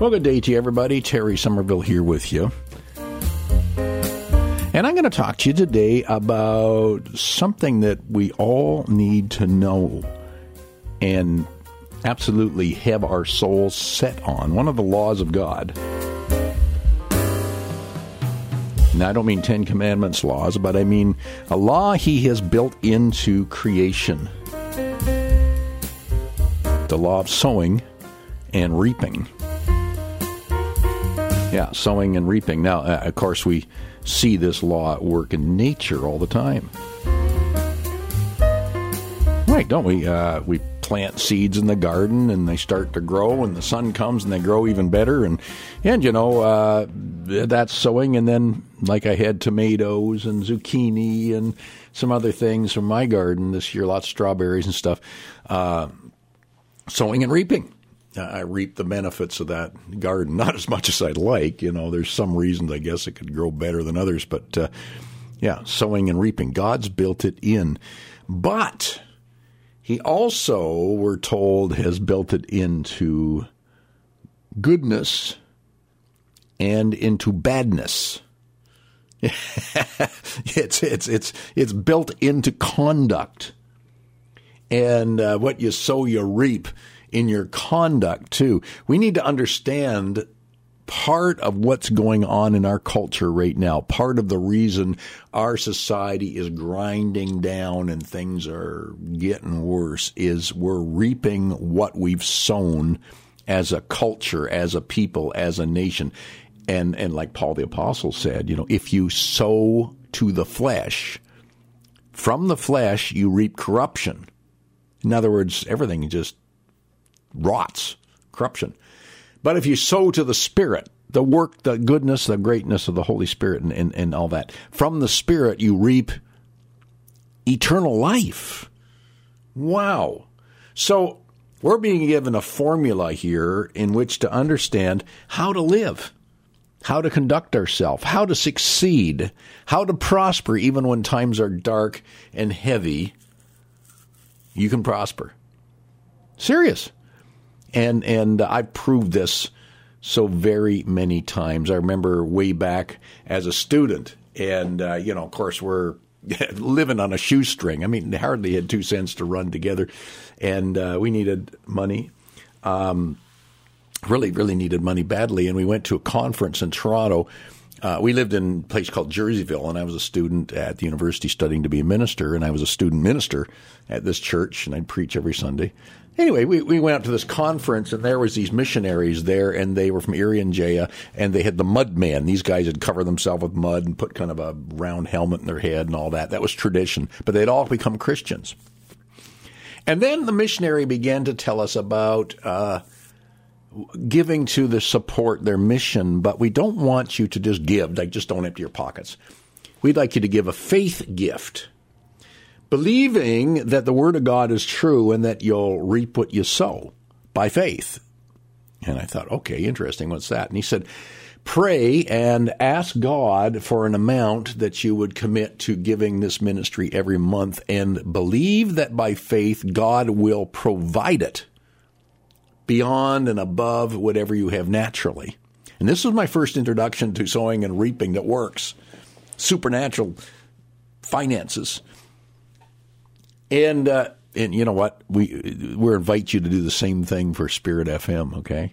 Well, good day to you, everybody. Terry Somerville here with you. And I'm going to talk to you today about something that we all need to know and absolutely have our souls set on. One of the laws of God. Now, I don't mean Ten Commandments laws, but I mean a law he has built into creation. The law of sowing and reaping. Yeah, sowing and reaping. Now, of course, we see this law at work in nature all the time. Right, don't we? We plant seeds in the garden and they start to grow and the sun comes and they grow even better. And you know, that's sowing. And then, like I had tomatoes and zucchini and some other things from my garden this year, lots of strawberries and stuff. Sowing and reaping. I reap the benefits of that garden, not as much as I'd like. You know, there's some reasons I guess it could grow better than others. But, yeah, sowing and reaping. God's built it in. But he also, we're told, has built it into goodness and into badness. It's built into conduct. And what you sow, you reap in your conduct, too. We need to understand part of what's going on in our culture right now. Part of the reason our society is grinding down and things are getting worse is we're reaping what we've sown as a culture, as a people, as a nation. And like Paul the Apostle said, you know, if you sow to the flesh, from the flesh you reap corruption. In other words, everything just rots, corruption. But if you sow to the Spirit, the work, the goodness, the greatness of the Holy Spirit and all that, from the Spirit you reap eternal life. Wow. So we're being given a formula here in which to understand how to live, how to conduct ourselves, how to succeed, how to prosper even when times are dark and heavy. You can prosper. Serious. And I've proved this so very many times. I remember way back as a student, and, you know, of course, we're living on a shoestring. I mean, they hardly had 2 cents to run together, and we needed money. Really needed money badly, and we went to a conference in Toronto. We lived in a place called Jerseyville, and I was a student at the university studying to be a minister, and I was a student minister at this church, and I'd preach every Sunday. Anyway, we went out to this conference, and there was these missionaries there, and they were from Irian and they had the mud man. These guys had covered themselves with mud and put kind of a round helmet in their head and all that. That was tradition, but they'd all become Christians. And then the missionary began to tell us about giving to the support their mission, but we don't want you to just give, like just don't empty your pockets. We'd like you to give a faith gift, believing that the Word of God is true and that you'll reap what you sow by faith. And I thought, okay, interesting, what's that? And he said, pray and ask God for an amount that you would commit to giving this ministry every month and believe that by faith God will provide it beyond and above whatever you have naturally. And this was my first introduction to sowing and reaping that works. Supernatural finances. And you know what? We invite you to do the same thing for Spirit FM, okay?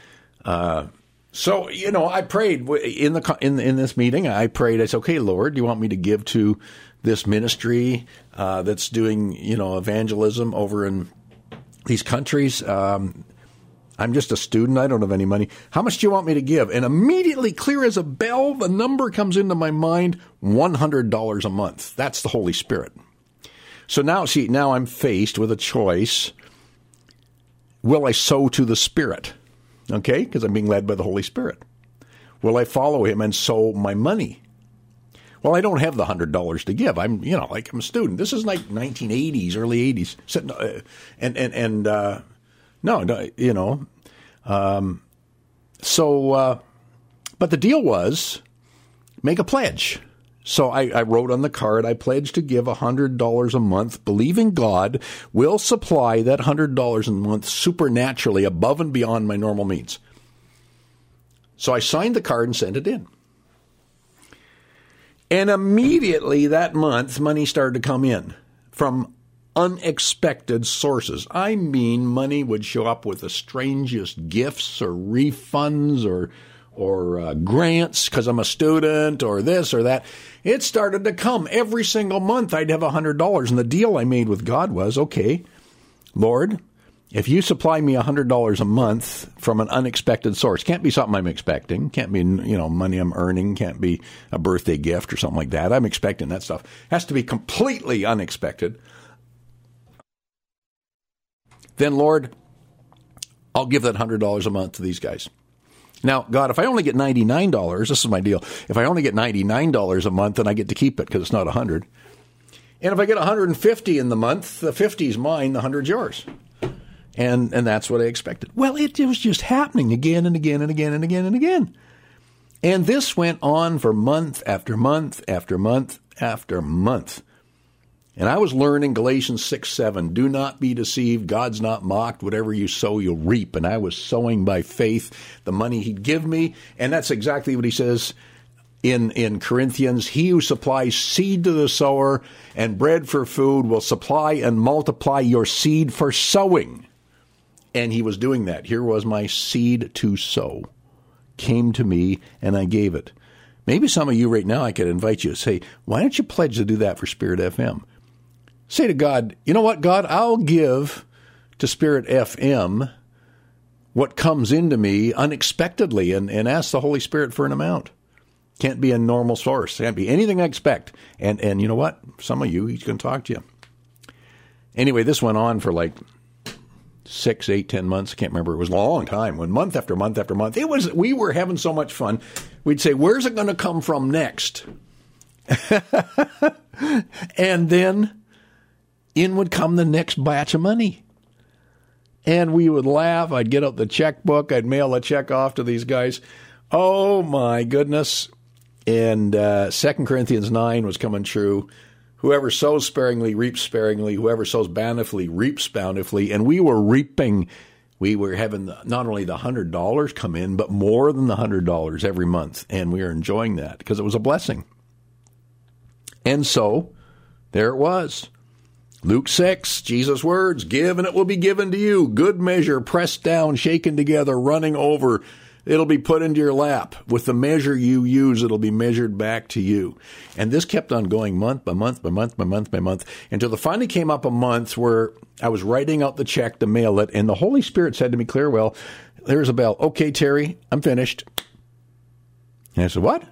So, you know, I prayed in this meeting. I prayed. I said, okay, Lord, do you want me to give to this ministry that's doing, you know, evangelism over in these countries? I'm just a student. I don't have any money. How much do you want me to give? And immediately, clear as a bell, the number comes into my mind, $100 a month. That's the Holy Spirit. So now I'm faced with a choice. Will I sow to the Spirit? Okay, because I'm being led by the Holy Spirit. Will I follow him and sow my money? Well, I don't have the $100 to give. I'm a student. This is like 1980s, early 80s. But the deal was make a pledge. So I wrote on the card, I pledge to give $100 a month, believing God will supply that $100 a month supernaturally above and beyond my normal means. So I signed the card and sent it in. And immediately that month, money started to come in from unexpected sources. I mean, money would show up with the strangest gifts or refunds or grants because I'm a student or this or that. It started to come every single month. I'd have $100. And the deal I made with God was, okay, Lord, if you supply me $100 a month from an unexpected source, can't be something I'm expecting, can't be, money I'm earning, can't be a birthday gift or something like that. I'm expecting that stuff. Has to be completely unexpected. Then, Lord, I'll give that $100 a month to these guys. Now, God, if I only get $99, this is my deal. If I only get $99 a month, then I get to keep it because it's not $100. And if I get $150 in the month, the $50 is mine, the $100 is yours. And that's what I expected. Well, it was just happening again and again and again and again and again. And this went on for month after month after month after month. And I was learning Galatians 6:7. Do not be deceived. God's not mocked. Whatever you sow, you'll reap. And I was sowing by faith the money he'd give me. And that's exactly what he says in Corinthians. He who supplies seed to the sower and bread for food will supply and multiply your seed for sowing. And he was doing that. Here was my seed to sow. Came to me, and I gave it. Maybe some of you right now, I could invite you to say, why don't you pledge to do that for Spirit FM? Say to God, you know what, God, I'll give to Spirit FM what comes into me unexpectedly and ask the Holy Spirit for an amount. Can't be a normal source. Can't be anything I expect. And you know what? Some of you, he's going to talk to you. Anyway, this went on for like 6, 8, 10 months. I can't remember. It was a long time. When month after month after month, we were having so much fun. We'd say, where's it going to come from next? And then in would come the next batch of money. And we would laugh. I'd get out the checkbook. I'd mail a check off to these guys. Oh, my goodness. And 2 Corinthians 9 was coming true. Whoever sows sparingly reaps sparingly. Whoever sows bountifully reaps bountifully. And we were reaping. We were having not only the $100 come in, but more than the $100 every month. And we were enjoying that because it was a blessing. And so there it was. Luke 6, Jesus' words, give and it will be given to you. Good measure, pressed down, shaken together, running over. It'll be put into your lap. With the measure you use, it'll be measured back to you. And this kept on going month by month by month by month by month until there finally came up a month where I was writing out the check to mail it. And the Holy Spirit said to me, Clearwell, there's a bell. Okay, Terry, I'm finished. And I said, what?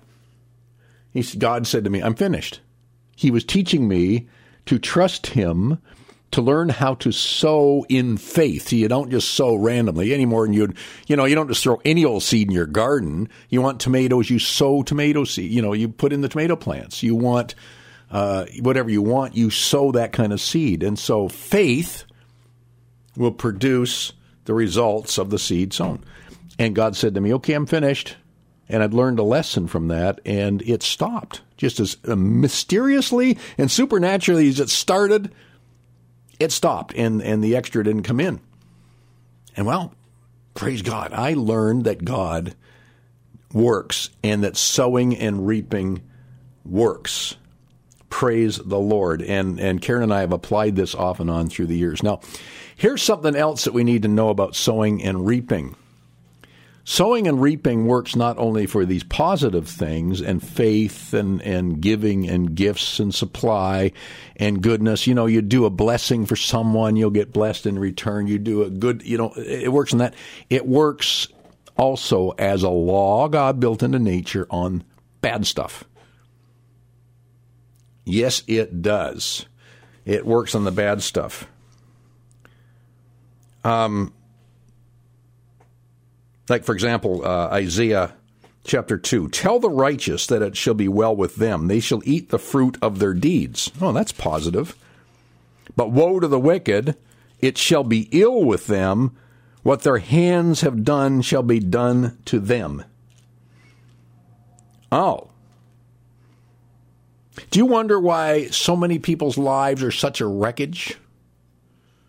God said to me, I'm finished. He was teaching me to trust him, to learn how to sow in faith. You don't just sow randomly anymore. And you don't just throw any old seed in your garden. You want tomatoes, you sow tomato seed. You put in the tomato plants. You want whatever you want, you sow that kind of seed. And so faith will produce the results of the seed sown. And God said to me, okay, I'm finished. And I'd learned a lesson from that, and it stopped. Just as mysteriously and supernaturally as it started, it stopped, and the extra didn't come in. And well, praise God, I learned that God works and that sowing and reaping works. Praise the Lord. And Karen and I have applied this off and on through the years. Now, here's something else that we need to know about sowing and reaping. Sowing and reaping works not only for these positive things and faith and giving and gifts and supply and goodness. You do a blessing for someone, you'll get blessed in return. You do a good, it works in that. It works also as a law God built into nature on bad stuff. Yes, it does. It works on the bad stuff. Like, for example, Isaiah chapter 2. Tell the righteous that it shall be well with them. They shall eat the fruit of their deeds. Oh, that's positive. But woe to the wicked. It shall be ill with them. What their hands have done shall be done to them. Oh. Do you wonder why so many people's lives are such a wreckage?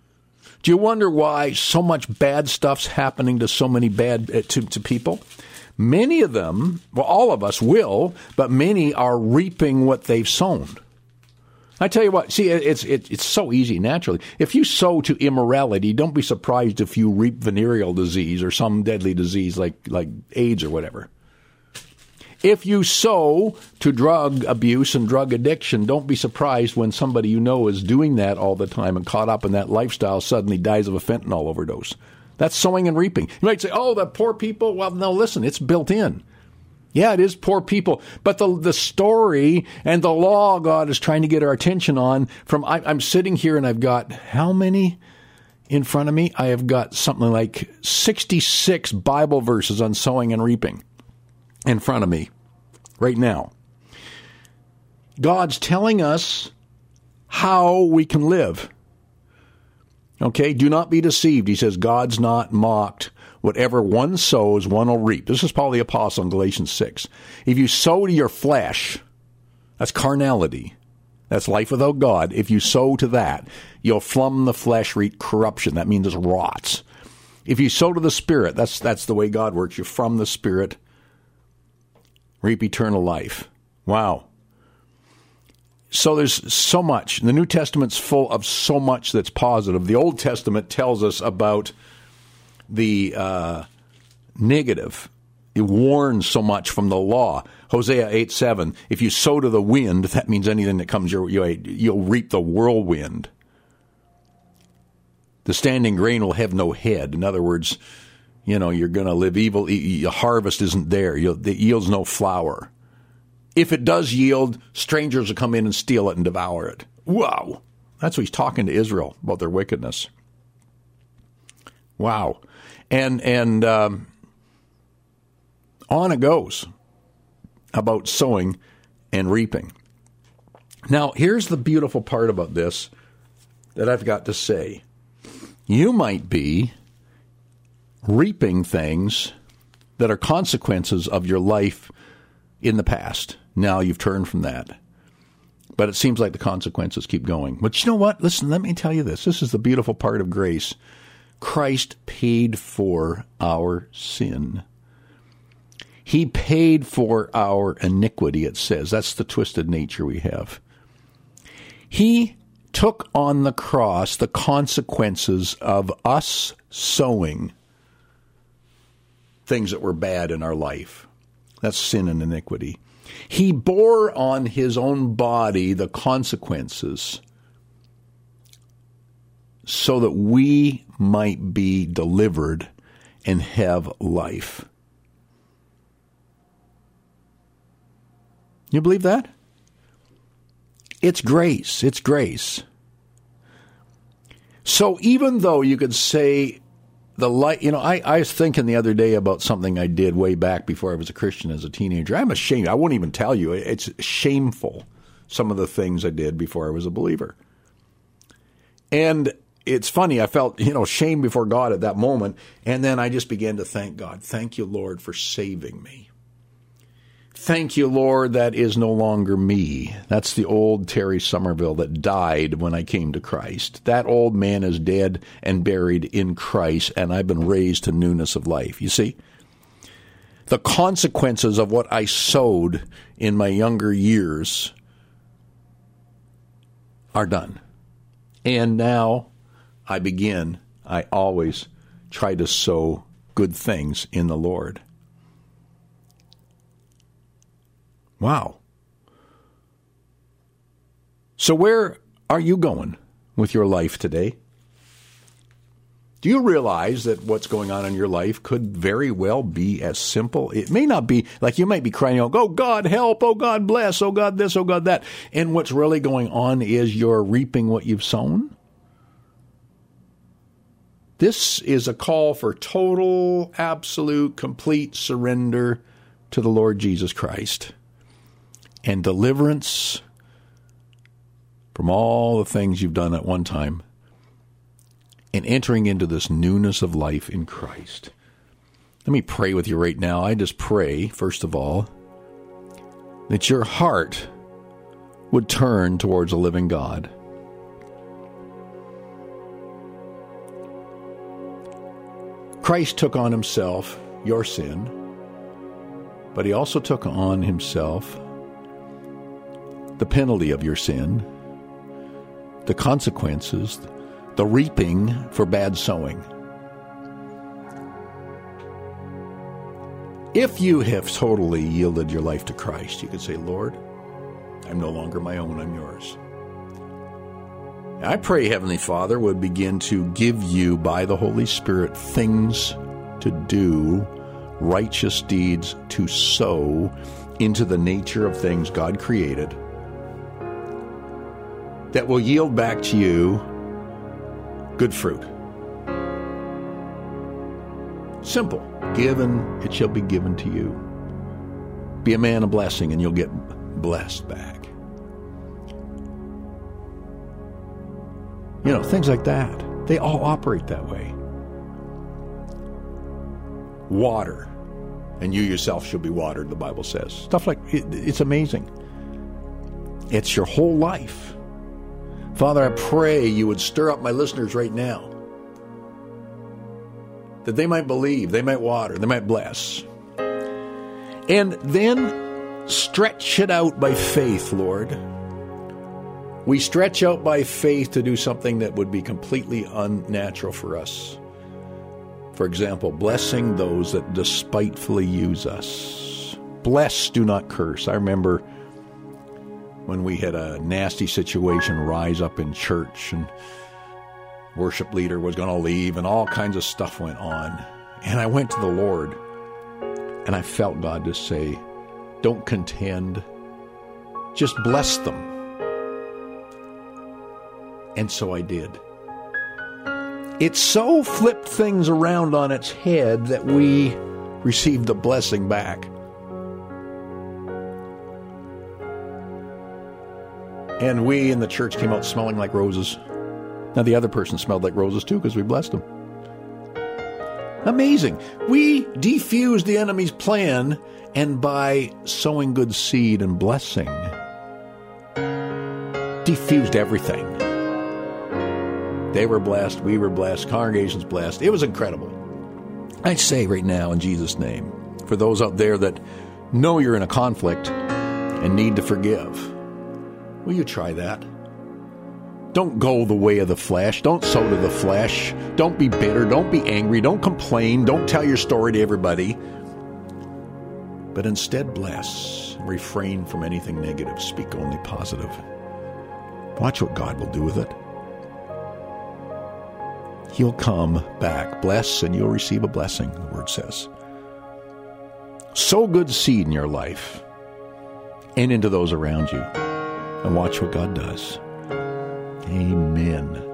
Do you wonder why so much bad stuff's happening to so many to people? Many of them, well, all of us will, but many are reaping what they've sown. I tell you what, see, it's so easy naturally. If you sow to immorality, don't be surprised if you reap venereal disease or some deadly disease like AIDS or whatever. If you sow to drug abuse and drug addiction, don't be surprised when somebody you know is doing that all the time and caught up in that lifestyle suddenly dies of a fentanyl overdose. That's sowing and reaping. You might say, oh, the poor people. Well, no, listen, it's built in. Yeah, it is poor people. But the story and the law God is trying to get our attention on from, I'm sitting here and I've got how many in front of me? I have got something like 66 Bible verses on sowing and reaping in front of me right now. God's telling us how we can live. Okay, do not be deceived. He says, God's not mocked. Whatever one sows, one will reap. This is Paul the Apostle in Galatians 6. If you sow to your flesh, that's carnality. That's life without God. If you sow to that, you'll from the flesh reap corruption. That means it rots. If you sow to the Spirit, that's the way God works. You from the Spirit reap eternal life. Wow. So there's so much. The New Testament's full of so much that's positive. The Old Testament tells us about the negative. It warns so much from the law. Hosea 8:7. If you sow to the wind, that means anything that comes your way, you'll reap the whirlwind. The standing grain will have no head. In other words, you're going to live evil. Your harvest isn't there. It yields no flour. If it does yield, strangers will come in and steal it and devour it. Wow. That's what he's talking to Israel about their wickedness. Wow. And on it goes about sowing and reaping. Now, here's the beautiful part about this that I've got to say. You might be reaping things that are consequences of your life in the past. Now you've turned from that. But it seems like the consequences keep going. But you know what? Listen, let me tell you this. This is the beautiful part of grace. Christ paid for our sin. He paid for our iniquity, it says. That's the twisted nature we have. He took on the cross the consequences of us sowing things that were bad in our life. That's sin and iniquity. He bore on his own body the consequences so that we might be delivered and have life. You believe that? It's grace. It's grace. So even though you could say the light, I was thinking the other day about something I did way back before I was a Christian as a teenager. I'm ashamed. I won't even tell you. It's shameful, some of the things I did before I was a believer. And it's funny. I felt, shame before God at that moment. And then I just began to thank God. Thank you, Lord, for saving me. Thank you, Lord, that is no longer me. That's the old Terry Somerville that died when I came to Christ. That old man is dead and buried in Christ, and I've been raised to newness of life. You see? The consequences of what I sowed in my younger years are done. And now I always try to sow good things in the Lord. Wow. So where are you going with your life today? Do you realize that what's going on in your life could very well be as simple? It may not be, like you might be crying out, oh, God, help, oh, God, bless, oh, God, this, oh, God, that. And what's really going on is you're reaping what you've sown. This is a call for total, absolute, complete surrender to the Lord Jesus Christ. And deliverance from all the things you've done at one time, and entering into this newness of life in Christ. Let me pray with you right now. I just pray, first of all, that your heart would turn towards a living God. Christ took on himself your sin. But he also took on himself the penalty of your sin, the consequences, the reaping for bad sowing. If you have totally yielded your life to Christ, you could say, Lord, I'm no longer my own, I'm yours. I pray Heavenly Father would begin to give you, by the Holy Spirit, things to do, righteous deeds to sow into the nature of things God created that will yield back to you good fruit. Simple. Give and it shall be given to you. Be a man of blessing and you'll get blessed back. You know, things like that. They all operate that way. Water, and you yourself shall be watered, the Bible says. Stuff like, it's amazing. It's your whole life. Father, I pray you would stir up my listeners right now, that they might believe, they might water, they might bless. And then stretch it out by faith, Lord. We stretch out by faith to do something that would be completely unnatural for us. For example, blessing those that despitefully use us. Bless, do not curse. I remember when we had a nasty situation rise up in church and worship leader was going to leave and all kinds of stuff went on. And I went to the Lord and I felt God just say, don't contend, just bless them. And so I did. It so flipped things around on its head that we received the blessing back. And we in the church came out smelling like roses. Now, the other person smelled like roses too because we blessed them. Amazing. We defused the enemy's plan, and by sowing good seed and blessing, defused everything. They were blessed, we were blessed, congregation's blessed. It was incredible. I say right now in Jesus' name, for those out there that know you're in a conflict and need to forgive, will you try that? Don't go the way of the flesh. Don't sow to the flesh. Don't be bitter. Don't be angry. Don't complain. Don't tell your story to everybody. But instead bless. Refrain from anything negative. Speak only positive. Watch what God will do with it. He'll come back. Bless and you'll receive a blessing, the Word says. Sow good seed in your life and into those around you. And watch what God does. Amen.